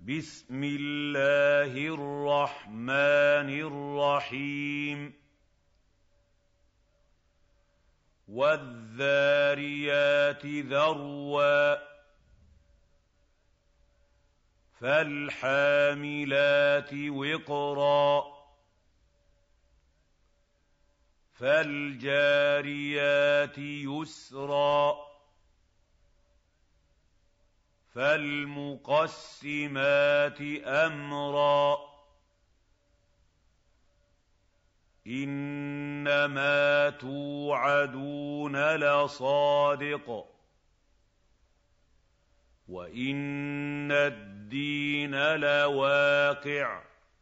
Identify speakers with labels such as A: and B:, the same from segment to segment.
A: بسم الله الرحمن الرحيم والذاريات ذروا فالحاملات وقرا فالجاريات يسرا فالمقسمات أمرا إنما توعدون لصادق وإن الدين لواقع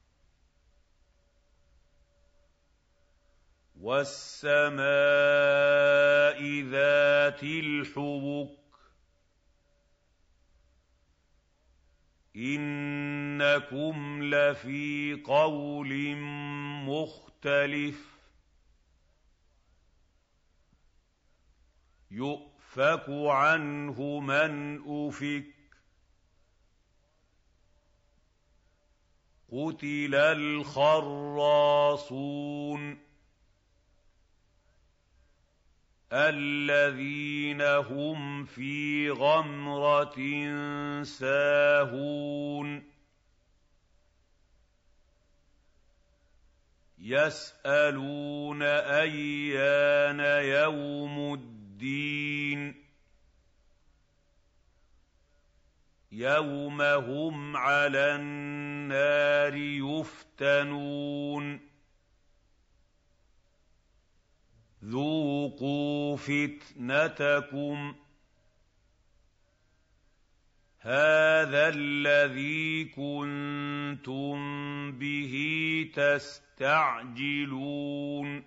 A: والسماء ذات الحبك إنكم لفي قول مختلف يؤفك عنه من أفك قتل الخراصون الذين هم في غمرة ساهون يسألون أيان يوم الدين يوم هم على النار يفتنون ذوقوا فتنتكم هذا الذي كنتم به تستعجلون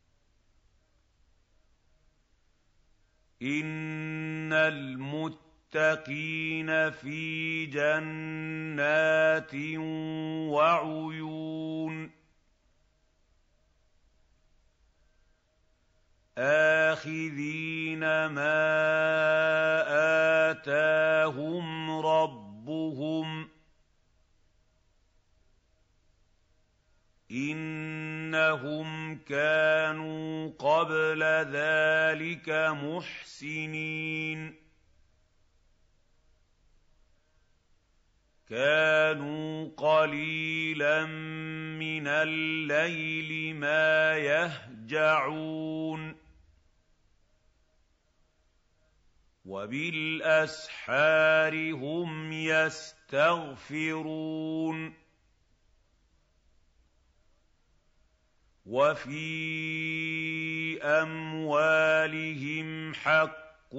A: إن المتقين في جنات وعيون آخذين ما آتاهم ربهم إنهم كانوا قبل ذلك محسنين كانوا قليلا من الليل ما يهجعون وبالأسحار هم يستغفرون وفي أموالهم حق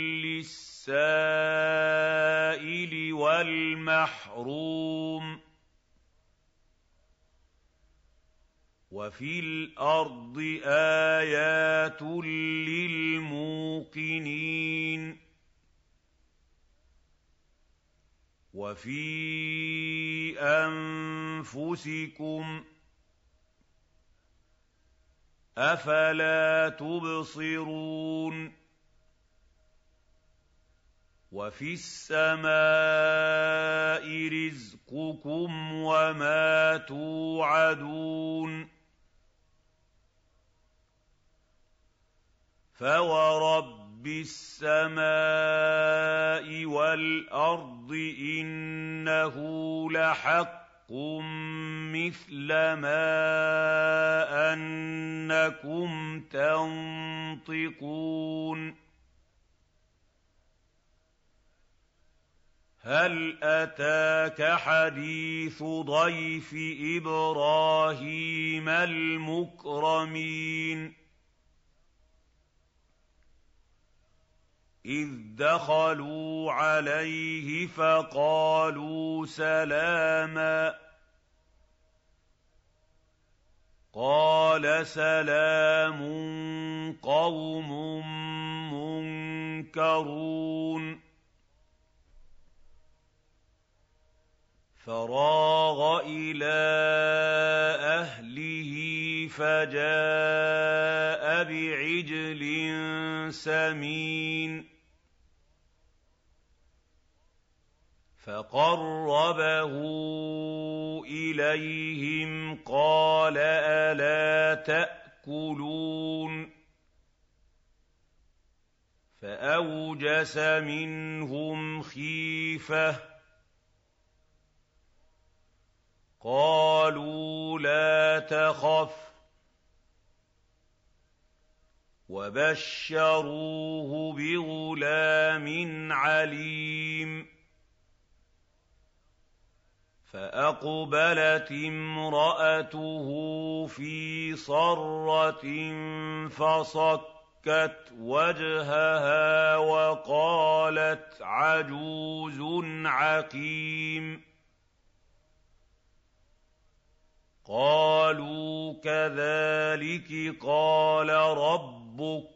A: للسائل والمحروم وفي الأرض آيات للموقنين وفي أنفسكم أفلا تبصرون وفي السماء رزقكم وما توعدون فورب السماء والأرض إنه لحق مثل ما أنكم تنطقون هل أتاك حديث ضيف إبراهيم المكرمين إذ دخلوا عليه فقالوا سلاما قال سلام قوم منكرون فراغ إلى أهله فجاء بعجل سمين فَقَرَّبَهُ إِلَيْهِمْ قَالَ أَلَا تَأْكُلُونَ فَأَوْجَسَ مِنْهُمْ خِيفَةً قَالُوا لَا تَخَفْ وَبَشَّرُوهُ بِغُلَامٍ عَلِيمٍ فَأَقْبَلَتِ امْرَأَتُهُ فِي صَرَّةٍ فَصَكَّتْ وَجْهَهَا وَقَالَتْ عَجُوزٌ عَقِيمٌ قَالُوا كَذَٰلِكِ قَالَ رَبُّكِ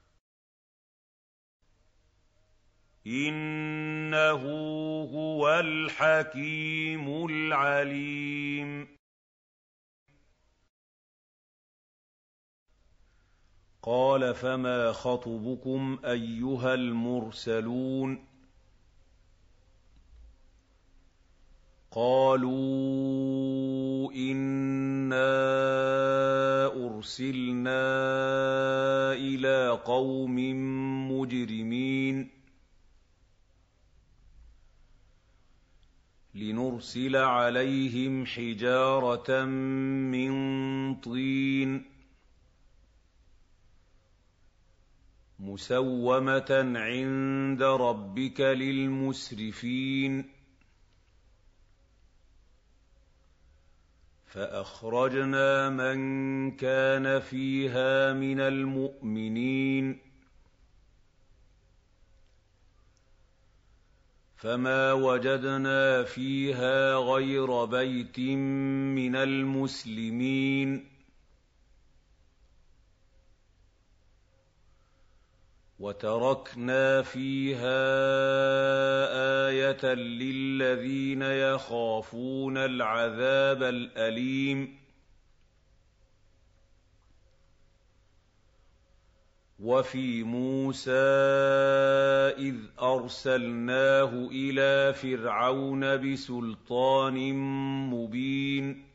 A: إِنَّهُ هُوَ الْحَكِيمُ الْعَلِيمُ قَالَ فَمَا خَطْبُكُمْ أَيُّهَا الْمُرْسَلُونَ قَالُوا إِنَّا أُرْسِلْنَا إِلَىٰ قَوْمٍ مُّجْرِمِينَ لِنُرْسِلَ عَلَيْهِمْ حِجَارَةً مِّن طِينٍ مُّسَوَّمَةً عِندَ رَبِّكَ لِلْمُسْرِفِينَ فَأَخْرَجْنَا مَن كَانَ فِيهَا مِنَ الْمُؤْمِنِينَ فَمَا وَجَدْنَا فِيهَا غَيْرَ بَيْتٍ مِّنَ الْمُسْلِمِينَ وَتَرَكْنَا فِيهَا آيَةً لِّلَّذِينَ يَخَافُونَ الْعَذَابَ الْأَلِيمَ وَفِي مُوسَىٰ إِذْ أَرْسَلْنَاهُ إِلَىٰ فِرْعَوْنَ بِسُلْطَانٍ مُّبِينٍ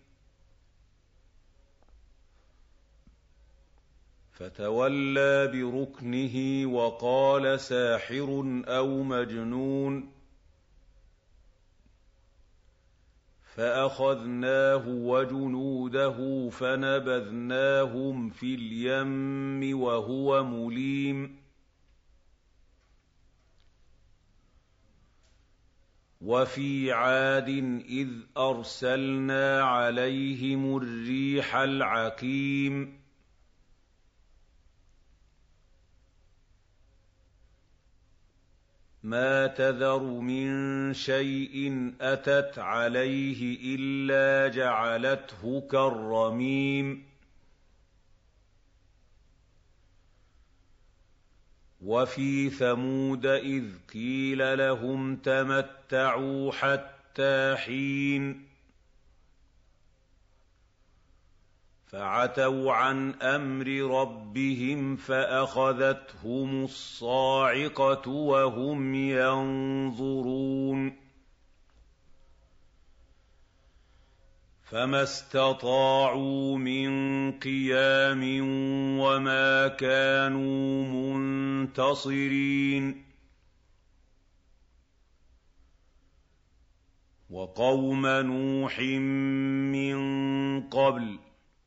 A: فَتَوَلَّىٰ بِرُكْنِهِ وَقَالَ سَاحِرٌ أَوْ مَجْنُونٌ فَأَخَذْنَاهُ وَجُنُودَهُ فَنَبَذْنَاهُمْ فِي الْيَمِّ وَهُوَ مُلِيمٌ وَفِي عَادٍ إِذْ أَرْسَلْنَا عَلَيْهِمُ الرِّيحَ الْعَقِيمَ مَا تَذَرُ مِن شَيْءٍ أَتَتْ عَلَيْهِ إِلَّا جَعَلَتْهُ كَالرَّمِيمِ وَفِي ثَمُودَ إِذْ قِيلَ لَهُمْ تَمَتَّعُوا حَتَّىٰ حِينٍ فَعَتَوْا عَنْ أَمْرِ رَبِّهِمْ فَأَخَذَتْهُمُ الصَّاعِقَةُ وَهُمْ يَنظُرُونَ فَمَا اسْتَطَاعُوا مِن قِيَامٍ وَمَا كَانُوا مُنتَصِرِينَ وَقَوْمَ نُوحٍ مِّن قَبْلُ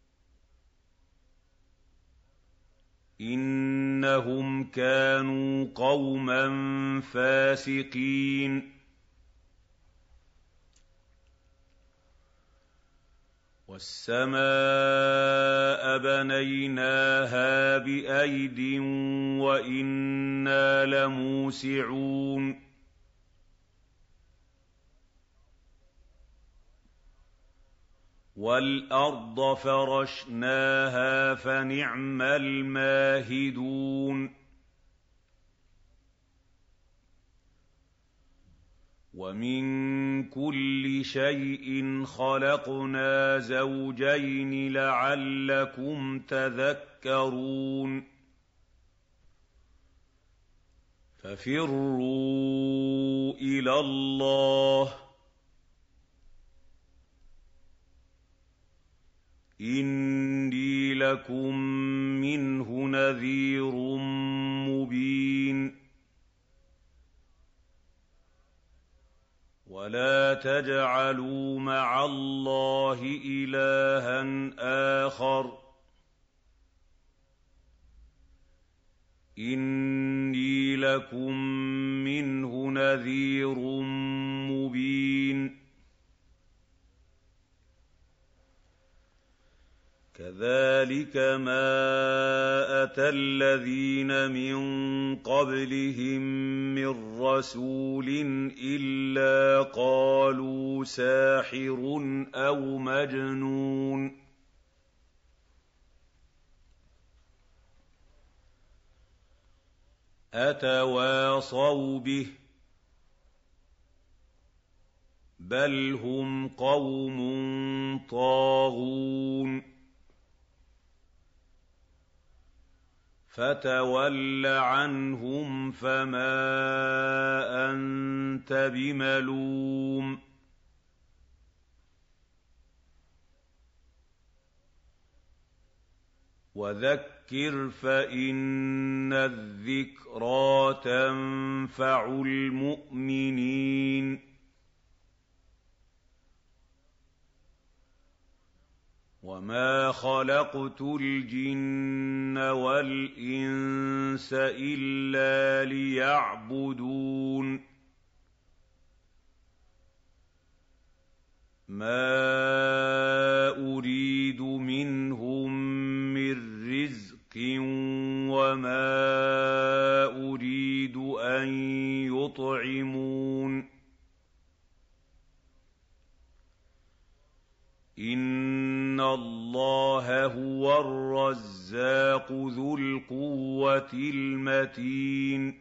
A: إِنَّهُمْ كَانُوا قَوْمًا فَاسِقِينَ وَالسَّمَاءَ بَنَيْنَاهَا بِأَيْدٍ وَإِنَّا لَمُوسِعُونَ وَالْأَرْضَ فَرَشْنَاهَا فَنِعْمَ الْمَاهِدُونَ وَمِن كُلِّ شَيْءٍ خَلَقْنَا زَوْجَيْنِ لَعَلَّكُمْ تَذَكَّرُونَ فَفِرُّوا إِلَى اللَّهِ إِنِّي لَكُم مِّنْهُ نَذِيرٌ مُّبِينٌ وَلَا تَجْعَلُوا مَعَ اللَّهِ إِلَٰهًا آخَرَ إِنِّي لَكُم مِّنْهُ نَذِيرٌ مُّبِينٌ كَذَٰلِكَ مَا أَتَى الَّذِينَ مِن قَبْلِهِم مِّن رَّسُولٍ إِلَّا قَالُوا سَاحِرٌ أَوْ مَجْنُونٌ أَتَوَاصَوْا بِهِ ۚ بَلْ هُمْ قَوْمٌ طَاغُونَ فَتَوَلَّ عَنْهُمْ فَمَا أَنتَ بِمَلُومٍ وَذَكِّرْ فَإِنَّ الذِّكْرَىٰ تَنفَعُ الْمُؤْمِنِينَ وَمَا خَلَقْتُ الْجِنَّ وَالْإِنسَ إِلَّا لِيَعْبُدُونِ مَا أُرِيدُ مِنْهُم مِّن رِّزْقٍ وَمَا أُرِيدُ أَن يُطْعِمُونِ إِنَّ اللَّهَ هُوَ الرَّزَّاقُ ذُو الْقُوَّةِ الْمَتِينُ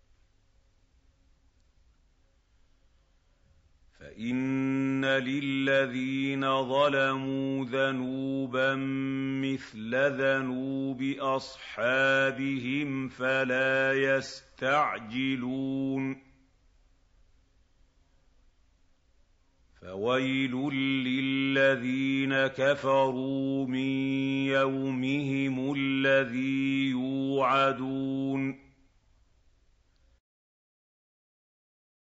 A: فَإِنَّ لِلَّذِينَ ظَلَمُوا ذَنُوبًا مِّثْلَ ذَنُوبِ أَصْحَابِهِمْ فَلَا يَسْتَعْجِلُونِ فَوَيْلٌ لِّلَّذِينَ كَفَرُوا مِن يَوْمِهِمُ الَّذِي يُوعَدُونَ